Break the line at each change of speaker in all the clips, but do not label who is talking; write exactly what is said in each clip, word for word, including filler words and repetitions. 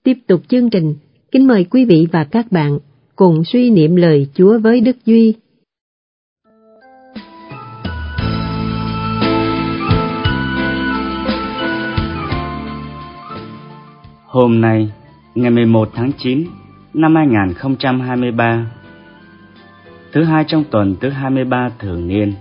Tiếp tục chương trình, kính mời quý vị và các bạn cùng suy niệm lời Chúa với Đức Duy.
Hôm nay, ngày mười một tháng chín năm hai nghìn không trăm hai mươi ba, thứ hai trong tuần thứ hai mươi ba thường niên.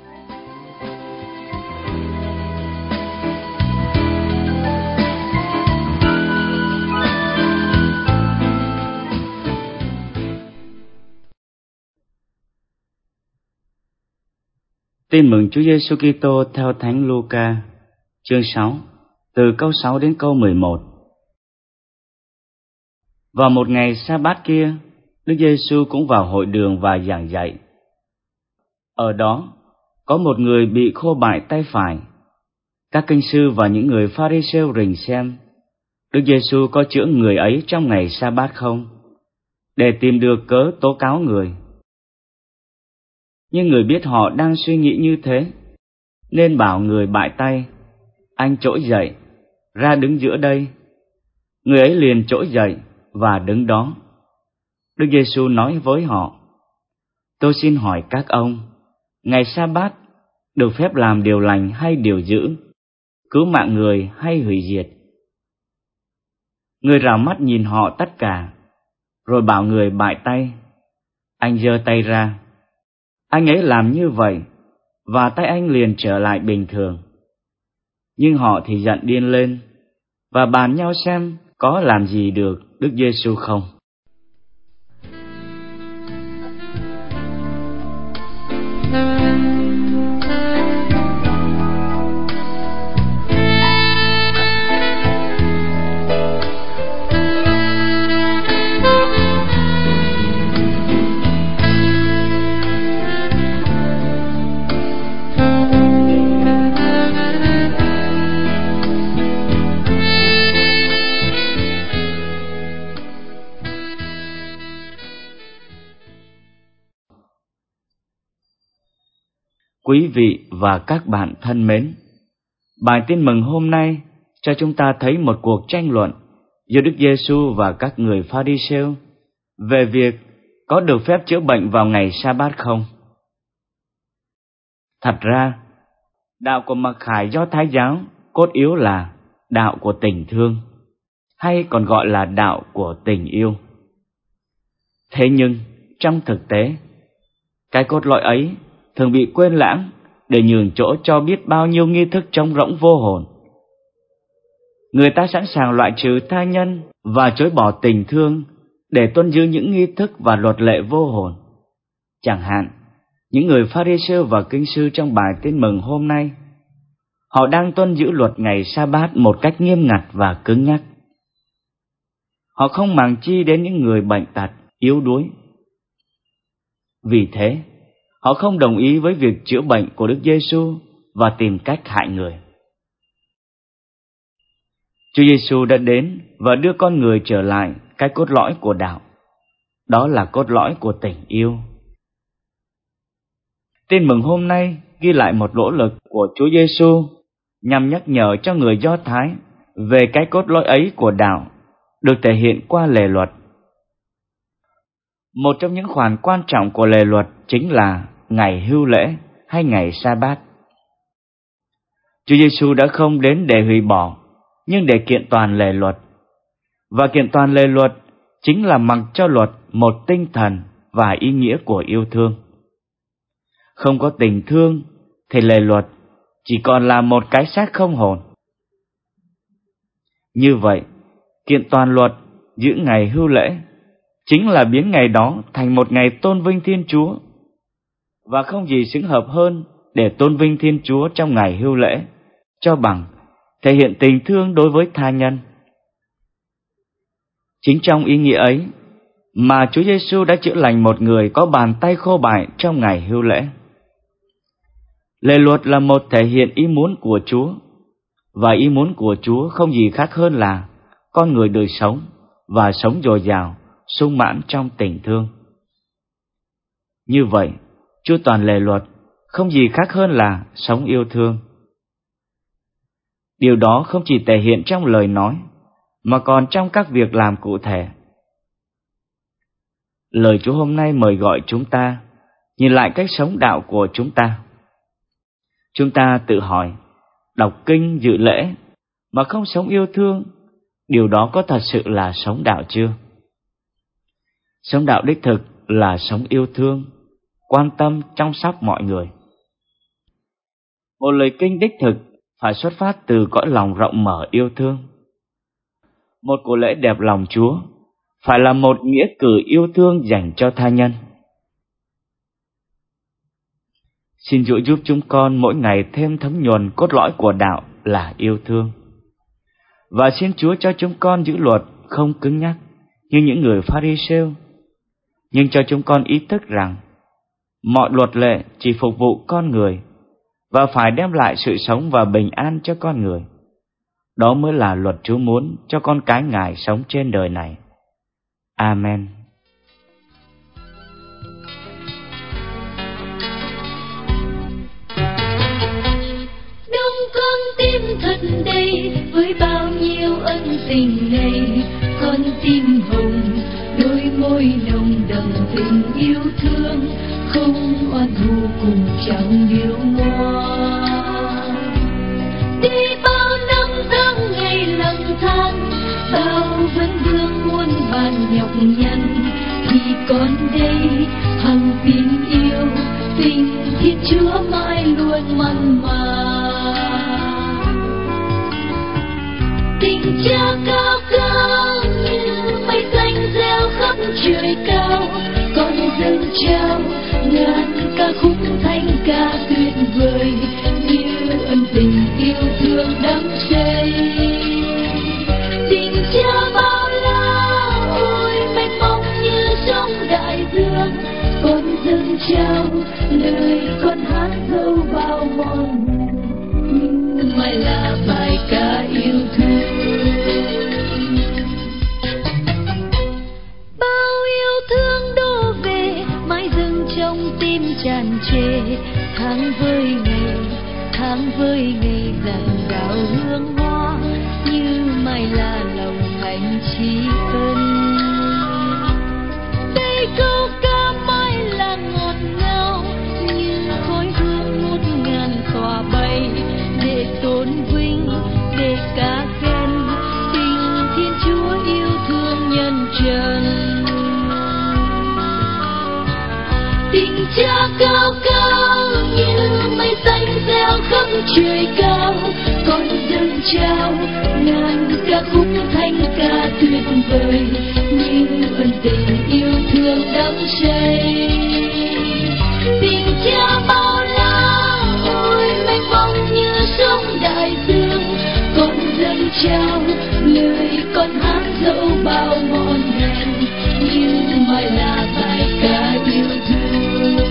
Tin mừng Chúa Giêsu Kitô theo Thánh Luca, chương sáu, từ câu sáu đến câu mười một. Vào một ngày sa-bát kia, Đức Giêsu cũng vào hội đường và giảng dạy. Ở đó, có một người bị khô bại tay phải. Các kinh sư và những người Pha-ri-sêu rình xem Đức Giêsu có chữa người ấy trong ngày sa-bát không, để tìm được cớ tố cáo người. Nhưng người biết họ đang suy nghĩ như thế, nên bảo người bại tay: anh trỗi dậy, ra đứng giữa đây. Người ấy liền trỗi dậy và đứng đó. Đức Giêsu nói với họ: tôi xin hỏi các ông, ngày sa-bát được phép làm điều lành hay điều dữ, cứu mạng người hay hủy diệt? Người rảo mắt nhìn họ tất cả, rồi bảo người bại tay: anh giơ tay ra. Anh ấy làm như vậy, và tay anh liền trở lại bình thường. Nhưng họ thì giận điên lên, và bàn nhau xem có làm gì được Đức Giêsu không. Quý vị và các bạn thân mến, bài tin mừng hôm nay cho chúng ta thấy một cuộc tranh luận giữa Đức Giêsu và các người Pha-ri-sêu về việc có được phép chữa bệnh vào ngày sa-bát không. Thật ra, đạo của mặc khải Do Thái giáo cốt yếu là đạo của tình thương, hay còn gọi là đạo của tình yêu. Thế nhưng, trong thực tế, cái cốt lõi ấy thường bị quên lãng để nhường chỗ cho biết bao nhiêu nghi thức trống rỗng vô hồn. Người ta sẵn sàng loại trừ tha nhân và chối bỏ tình thương để tuân giữ những nghi thức và luật lệ vô hồn. Chẳng hạn, những người Pha-ri-sêu và kinh sư trong bài tin mừng hôm nay, họ đang tuân giữ luật ngày sa-bát một cách nghiêm ngặt và cứng nhắc. Họ không màng chi đến những người bệnh tật, yếu đuối. Vì thế, họ không đồng ý với việc chữa bệnh của Đức Giêsu và tìm cách hại người. Chúa Giêsu đã đến và đưa con người trở lại cái cốt lõi của đạo. Đó là cốt lõi của tình yêu. Tin mừng hôm nay ghi lại một nỗ lực của Chúa Giêsu nhằm nhắc nhở cho người Do Thái về cái cốt lõi ấy của đạo, được thể hiện qua lề luật. Một trong những khoản quan trọng của lề luật chính là ngày hưu lễ hay ngày sa-bát. Chúa Giêsu đã không đến để hủy bỏ, nhưng để kiện toàn lề luật. Và kiện toàn lề luật chính là mặc cho luật một tinh thần và ý nghĩa của yêu thương. Không có tình thương thì lề luật chỉ còn là một cái xác không hồn. Như vậy, kiện toàn luật giữ ngày hưu lễ chính là biến ngày đó thành một ngày tôn vinh Thiên Chúa. Và không gì xứng hợp hơn để tôn vinh Thiên Chúa trong ngày hưu lễ cho bằng thể hiện tình thương đối với tha nhân. Chính trong ý nghĩa ấy mà Chúa Giêsu đã chữa lành một người có bàn tay khô bại trong ngày hưu lễ. Lề luật là một thể hiện ý muốn của Chúa, và ý muốn của Chúa không gì khác hơn là con người được sống và sống dồi dào, sung mãn trong tình thương. Như vậy, chu toàn lề luật không gì khác hơn là sống yêu thương. Điều đó không chỉ thể hiện trong lời nói, mà còn trong các việc làm cụ thể. Lời Chúa hôm nay mời gọi chúng ta nhìn lại cách sống đạo của chúng ta. Chúng ta tự hỏi, đọc kinh dự lễ mà không sống yêu thương, điều đó có thật sự là sống đạo chưa? Sống đạo đích thực là sống yêu thương, quan tâm, chăm sóc mọi người. Một lời kinh đích thực phải xuất phát từ cõi lòng rộng mở yêu thương. Một của lễ đẹp lòng Chúa phải là một nghĩa cử yêu thương dành cho tha nhân. Xin Chúa giúp chúng con mỗi ngày thêm thấm nhuần cốt lõi của đạo là yêu thương. Và xin Chúa cho chúng con giữ luật không cứng nhắc như những người Pha-ri-sêu, nhưng cho chúng con ý thức rằng mọi luật lệ chỉ phục vụ con người và phải đem lại sự sống và bình an cho con người. Đó mới là luật Chúa muốn cho con cái Ngài sống trên đời này. Amen.
Đông con tim thật đầy với bao nhiêu ân tình này, con tim hồng, đôi môi nồng đậm tình yêu thương, không oan thù cùng chẳng điêu ngoa. Đi bao năm tháng ngày lang thang, bao vấn vương muôn vàn nhọc nhằn, thì con đây hằng tin yêu, tình Thiên Chúa mãi luôn mặn mà. Tình Cha cao cao như mây xanh reo khắp trời cao, con dâng trao ngàn ca khúc thanh ca tuyệt vời như ân tình yêu thương đắm say. Tình Cha bao la ôi mênh mông như sông đại dương, con dâng trao lời con hát dẫu bao mòn nhưng mãi là bài ca yêu thương. Bao yêu thương đổ về mãi dâng trong tim tràn trề, tháng với ngày tháng với ngày dặn dào hương hoa như mãi là lòng thành tri ân. Đây câu ca mãi là ngọt ngào như khói hương ngút ngàn tỏa bay, để tôn vinh để ca khen tình Thiên Chúa yêu thương nhân trần. Tình Cha cao cao như mây xanh reo khắp trời cao, con dâng trao ngàn ca khúc thanh ca tuyệt vời như ân tình yêu thương đắm say. Tình Cha bao la ôi mênh mông như sông đại dương, con dâng trao lời con hát dẫu bao mòn hèn như mãi là bài ca yêu thương.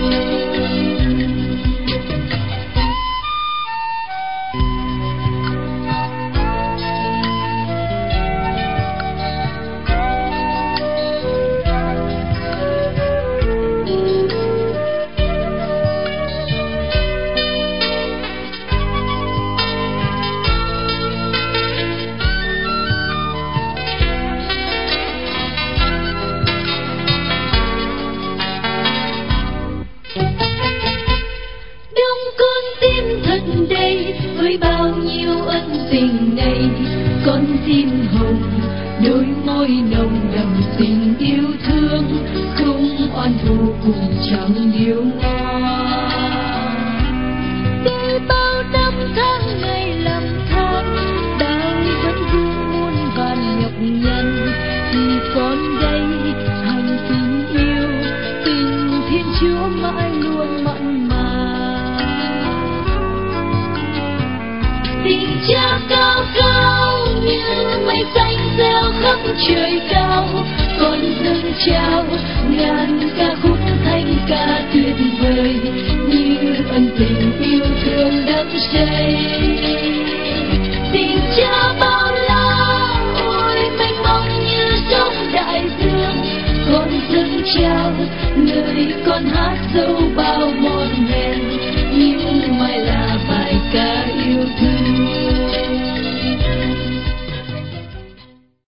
Tình này con tim hồng, đôi môi nồng đậm tình yêu thương, không oan thù cùng chẳng điêu ngoa. Để bao năm tháng ngày làm tháng, đau vẫn vương muôn vàn nhọc nhằn, thì con đây hành tình yêu, tình Thiên Chúa mãi luôn mặn mà. Tình Cha cao cao như mây xanh reo khắp trời cao, con dâng trao ngàn ca khúc thanh ca tuyệt vời như ân tình yêu thương đắm say. Tình Cha bao la ôi mênh mông như sông đại dương, con dâng trao lời con hát dẫu bao